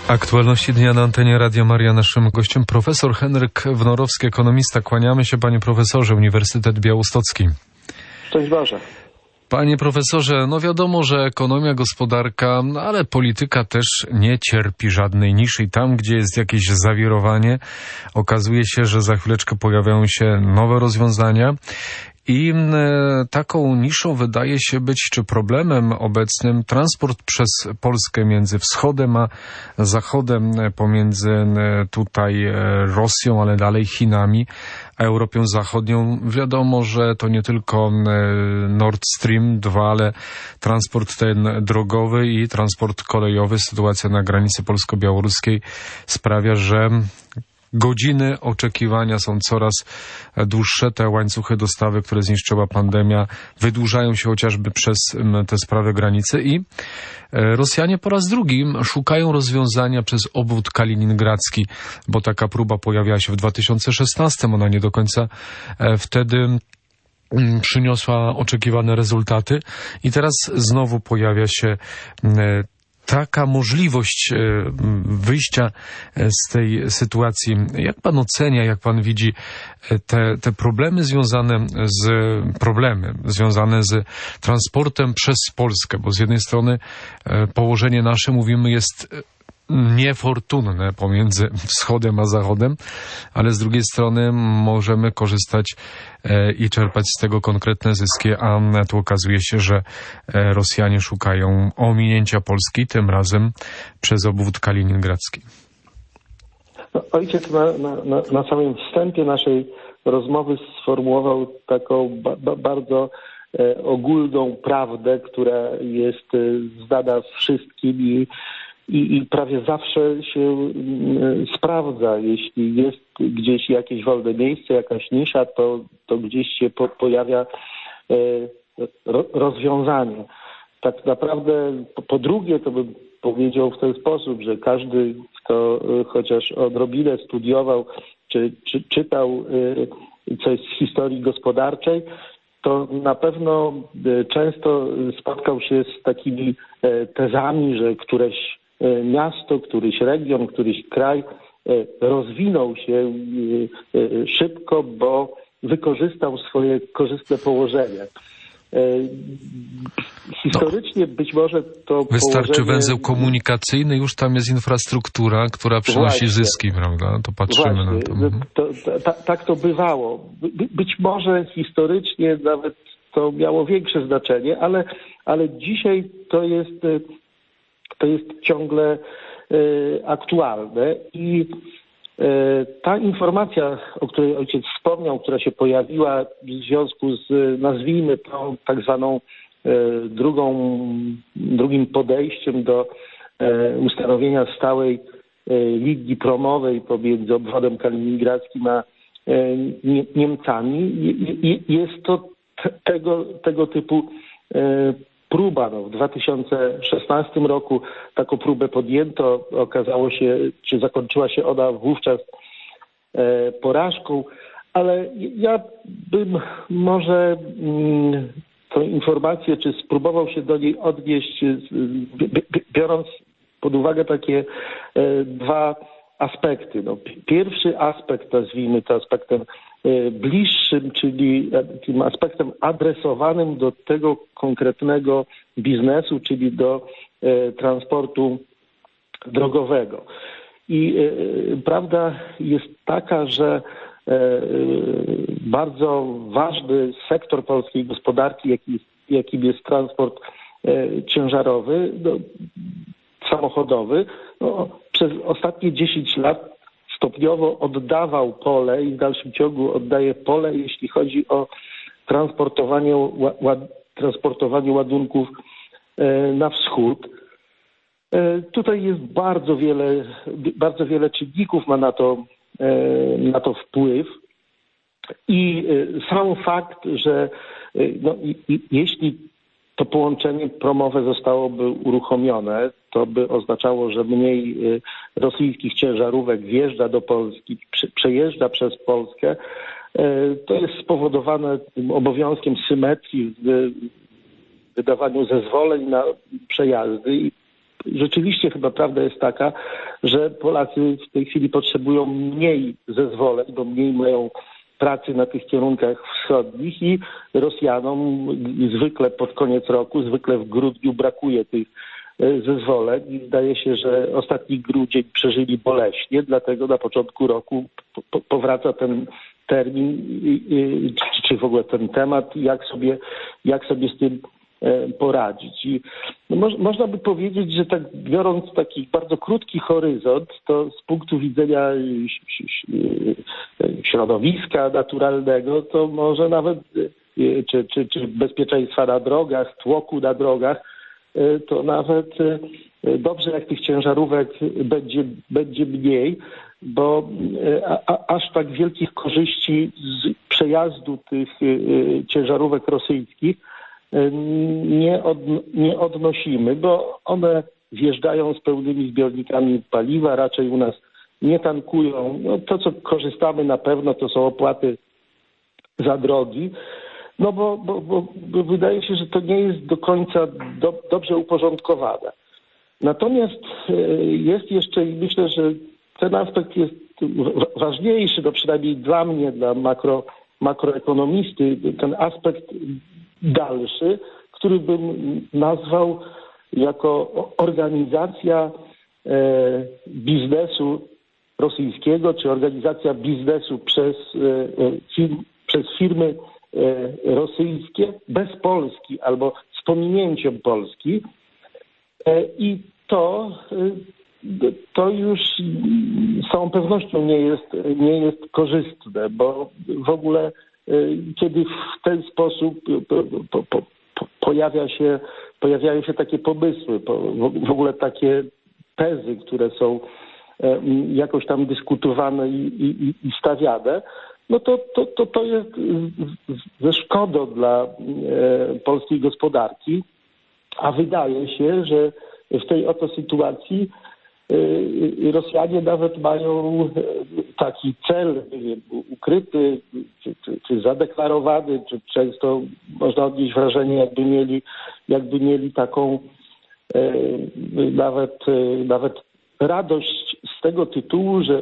Aktualności dnia na antenie Radia Maria. Naszym gościem profesor Henryk Wnorowski, ekonomista. Kłaniamy się, panie profesorze, Uniwersytet Białostocki. Szczęść Boże. Panie profesorze, no wiadomo, że ekonomia, gospodarka, ale polityka też nie cierpi żadnej niszy. I tam, gdzie jest jakieś zawirowanie, okazuje się, że za chwileczkę pojawiają się nowe rozwiązania. I taką niszą wydaje się być, czy problemem obecnym, transport przez Polskę między wschodem a zachodem, pomiędzy tutaj Rosją, ale dalej Chinami, a Europą Zachodnią. Wiadomo, że to nie tylko Nord Stream 2, ale transport ten drogowy i transport kolejowy. Sytuacja na granicy polsko-białoruskiej sprawia, że godziny oczekiwania są coraz dłuższe. Te łańcuchy dostawy, które zniszczyła pandemia, wydłużają się chociażby przez te sprawy granicy i Rosjanie po raz drugi szukają rozwiązania przez obwód kaliningradzki, bo taka próba pojawiała się w 2016. Ona nie do końca wtedy przyniosła oczekiwane rezultaty i teraz znowu pojawia się taka możliwość wyjścia z tej sytuacji. Jak pan ocenia, jak pan widzi te problemy związane z transportem przez Polskę? Bo z jednej strony położenie nasze, mówimy, jest niefortunne pomiędzy wschodem a zachodem, ale z drugiej strony możemy korzystać i czerpać z tego konkretne zyski, a tu okazuje się, że Rosjanie szukają ominięcia Polski, tym razem przez obwód kaliningradzki. No, ojciec na samym wstępie naszej rozmowy sformułował taką bardzo ogólną prawdę, która jest znana wszystkim i prawie zawsze się sprawdza. Jeśli jest gdzieś jakieś wolne miejsce, jakaś nisza, to gdzieś się pojawia rozwiązanie. Tak naprawdę po drugie to bym powiedział w ten sposób, że każdy, kto chociaż odrobinę studiował czy czytał coś z historii gospodarczej, to na pewno często spotkał się z takimi tezami, że któreś miasto, któryś region, któryś kraj rozwinął się szybko, bo wykorzystał swoje korzystne położenie. Historycznie być może to wystarczy węzeł komunikacyjny, już tam jest infrastruktura, która przynosi zyski, prawda? To patrzymy na to. Tak to bywało. Być może historycznie nawet to miało większe znaczenie, ale dzisiaj to jest ciągle aktualne i ta informacja, o której ojciec wspomniał, która się pojawiła w związku z, nazwijmy to, tak zwaną drugim podejściem do ustanowienia stałej linii promowej pomiędzy obwodem kaliningradzkim a Niemcami, jest to tego typu próba. W 2016 roku taką próbę podjęto. Okazało się, czy zakończyła się ona wówczas porażką, ale ja bym może tę informację, czy spróbował się do niej odnieść, biorąc pod uwagę takie dwa aspekty. Pierwszy aspekt, nazwijmy to aspektem bliższym, czyli tym aspektem adresowanym do tego konkretnego biznesu, czyli do transportu drogowego. I prawda jest taka, że bardzo ważny sektor polskiej gospodarki, jakim jest transport ciężarowy, samochodowy, przez ostatnie 10 lat stopniowo oddawał pole i w dalszym ciągu oddaje pole, jeśli chodzi o transportowanie ładunków na wschód. Tutaj jest bardzo wiele czynników ma na to wpływ i sam fakt, że jeśli to połączenie promowe zostałoby uruchomione, to by oznaczało, że mniej rosyjskich ciężarówek wjeżdża do Polski, przejeżdża przez Polskę. To jest spowodowane tym obowiązkiem symetrii w wydawaniu zezwoleń na przejazdy i rzeczywiście chyba prawda jest taka, że Polacy w tej chwili potrzebują mniej zezwoleń, bo mniej mają pracy na tych kierunkach wschodnich i Rosjanom zwykle pod koniec roku, zwykle w grudniu brakuje tych zezwoleń i zdaje się, że ostatni grudzień przeżyli boleśnie, dlatego na początku roku powraca ten termin, czy w ogóle ten temat, jak sobie z tym poradzić. I można by powiedzieć, że tak biorąc taki bardzo krótki horyzont, to z punktu widzenia środowiska naturalnego, to może nawet czy bezpieczeństwa na drogach, tłoku na drogach, to nawet dobrze, jak tych ciężarówek będzie mniej, bo aż tak wielkich korzyści z przejazdu tych ciężarówek rosyjskich nie odnosimy, bo one wjeżdżają z pełnymi zbiornikami paliwa, raczej u nas nie tankują. No, to, co korzystamy na pewno, to są opłaty za drogi, no bo wydaje się, że to nie jest do końca dobrze uporządkowane. Natomiast jest jeszcze, i myślę, że ten aspekt jest ważniejszy, no przynajmniej dla mnie, dla makroekonomisty, ten aspekt dalszy, który bym nazwał jako organizacja biznesu rosyjskiego, czy organizacja biznesu przez firmy rosyjskie bez Polski albo z pominięciem Polski. I to już z całą pewnością nie jest korzystne, bo w ogóle kiedy w ten sposób pojawiają się takie pomysły, w ogóle takie tezy, które są jakoś tam dyskutowane i stawiane, no to jest ze szkodą dla polskiej gospodarki, a wydaje się, że w tej oto sytuacji Rosjanie nawet mają taki cel, nie wiem, ukryty, czy zadeklarowany, czy często można odnieść wrażenie, jakby mieli taką nawet radość z tego tytułu, że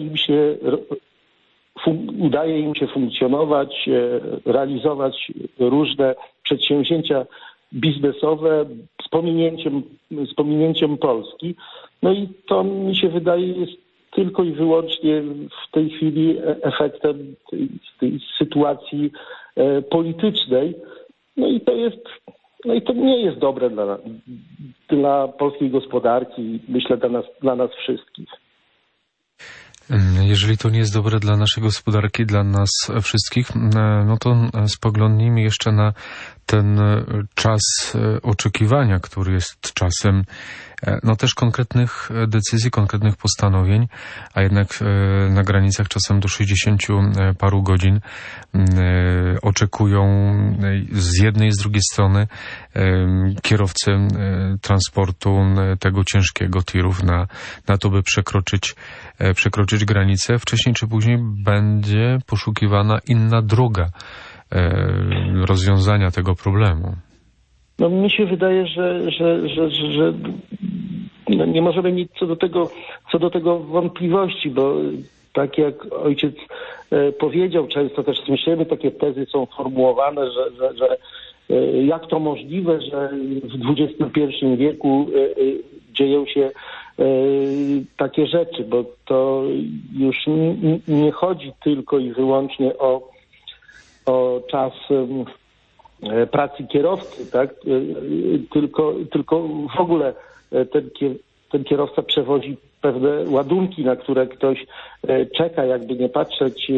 udaje im się funkcjonować, realizować różne przedsięwzięcia biznesowe z pominięciem Polski. No i to mi się wydaje jest tylko i wyłącznie w tej chwili efektem tej sytuacji politycznej. No i to nie jest dobre dla polskiej gospodarki, myślę dla nas wszystkich. Jeżeli to nie jest dobre dla naszej gospodarki, dla nas wszystkich, no to spoglądnijmy jeszcze na ten czas oczekiwania, który jest czasem no też konkretnych decyzji, konkretnych postanowień, a jednak na granicach czasem do 60 paru godzin oczekują z jednej i z drugiej strony kierowcy transportu tego ciężkiego tirów na to, by przekroczyć granicę. Wcześniej czy później będzie poszukiwana inna droga rozwiązania tego problemu. No mi się wydaje, że no nie możemy mieć co do tego wątpliwości, bo tak jak ojciec powiedział, często też słyszymy, takie tezy są formułowane, że jak to możliwe, że w XXI wieku dzieją się takie rzeczy, bo to już nie chodzi tylko i wyłącznie o czas pracy kierowcy, tak? Tylko w ogóle ten kierowca przewozi pewne ładunki, na które ktoś czeka, jakby nie patrzeć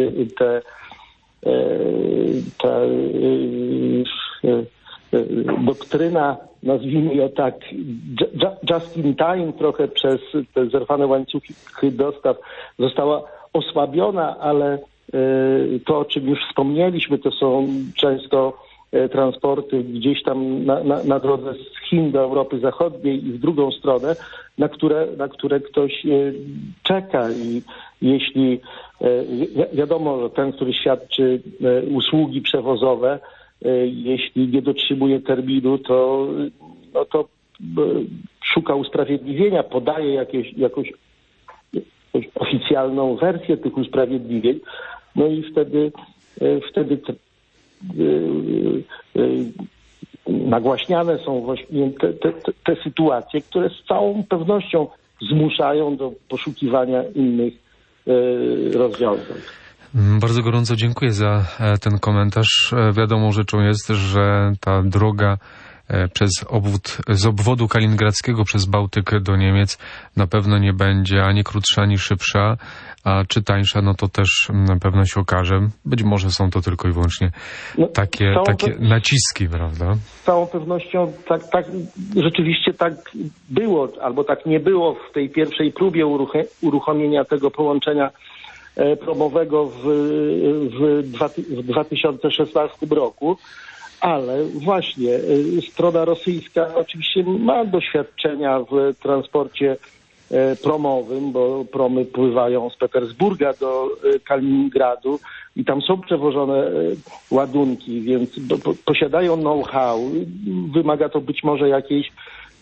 doktryna, nazwijmy ją tak, just in time, trochę przez te zerwane łańcuchy dostaw została osłabiona, ale to, o czym już wspomnieliśmy, to są często transporty gdzieś tam na drodze z Chin do Europy Zachodniej i w drugą stronę, na które ktoś czeka i jeśli wiadomo, że ten, który świadczy usługi przewozowe, jeśli nie dotrzymuje terminu, to szuka usprawiedliwienia, podaje jakąś oficjalną wersję tych usprawiedliwień, no i wtedy nagłaśniane są właśnie te sytuacje, które z całą pewnością zmuszają do poszukiwania innych rozwiązań. Bardzo gorąco dziękuję za ten komentarz. Wiadomą rzeczą jest, że ta droga z obwodu kaliningradzkiego przez Bałtyk do Niemiec na pewno nie będzie ani krótsza, ani szybsza, a czy tańsza, no to też na pewno się okaże. Być może są to tylko i wyłącznie takie naciski, prawda? Z całą pewnością tak rzeczywiście tak było, albo tak nie było w tej pierwszej próbie uruchomienia tego połączenia promowego w 2016 roku. Ale właśnie strona rosyjska oczywiście ma doświadczenia w transporcie promowym, bo promy pływają z Petersburga do Kaliningradu i tam są przewożone ładunki, więc posiadają know-how. Wymaga to być może jakiejś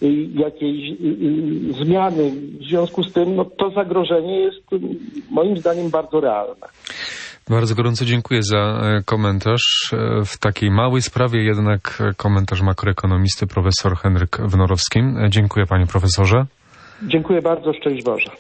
zmiany. W związku z tym to zagrożenie jest moim zdaniem bardzo realne. Bardzo gorąco dziękuję za komentarz. W takiej małej sprawie jednak komentarz makroekonomisty profesor Henryk Wnorowski. Dziękuję panie profesorze. Dziękuję bardzo, szczęść Boże.